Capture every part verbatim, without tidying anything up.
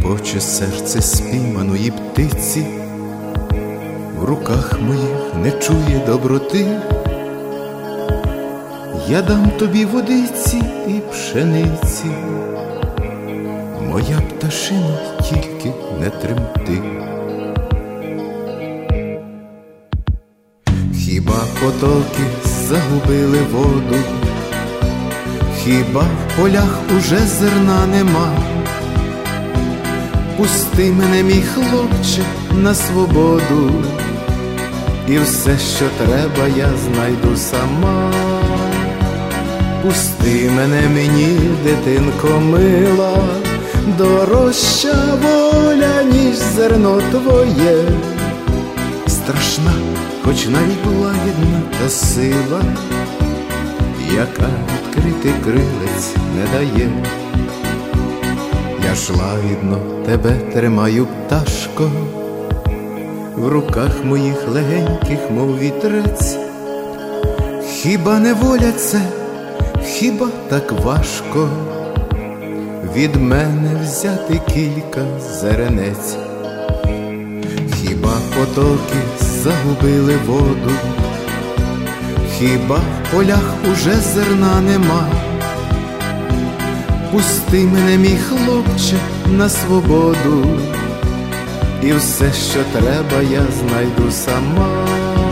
тріпоче серце спійманої птиці, в руках моїх не чує доброти. Я дам тобі водиці і пшениці, моя пташино, тільки не тремти. Хіба потоки загубили воду, хіба в полях уже зерна нема? Пусти мене, мій хлопче, на свободу, і все, що треба, я знайду сама. Пусти мене, мені, дитинко мила, дорожча воля, ніж зерно твоє. Страшна, хоч навіть лагідна та сила, яка відкрити крилець не дає. Я ж лагідно тебе тримаю, пташко, в руках моїх легеньких, мов вітрець. Хіба не воля це, хіба так важко від мене взяти кілька зеренець? Хіба потоки загубили воду, хіба в полях уже зерна нема? Пусти мене, мій хлопче, на свободу, і все, що треба, я знайду сама.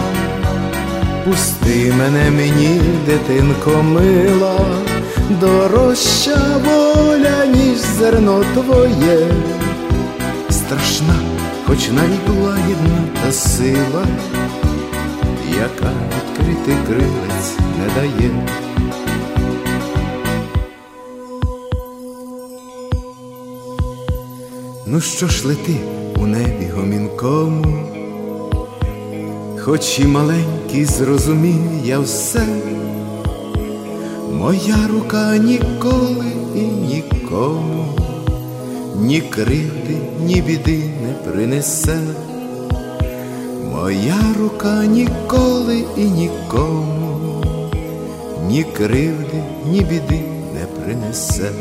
Пусти мене, мені, дитинко мила, дорожча воля, ніж зерно твоє. Страшна, хоч навіть лагідна та сила, яка відкрити крилець не дає. Ну що ж, лети у небі гомінкому, хоч і маленький, зрозумів я все. Моя рука ніколи і нікому ні кривди, ні біди не принесе. Моя рука ніколи і нікому ні кривди, ні біди не принесе.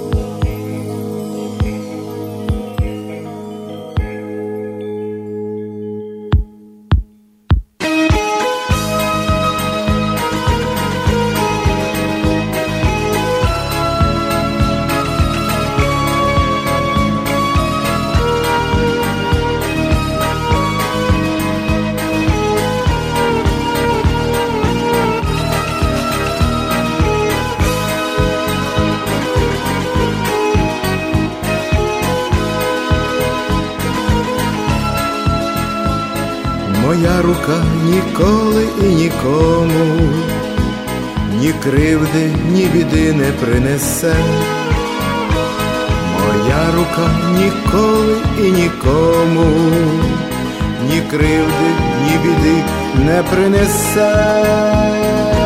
Моя рука ніколи і нікому ні кривди, ні біди не принесе. Моя рука ніколи і нікому ні кривди, ні біди не принесе.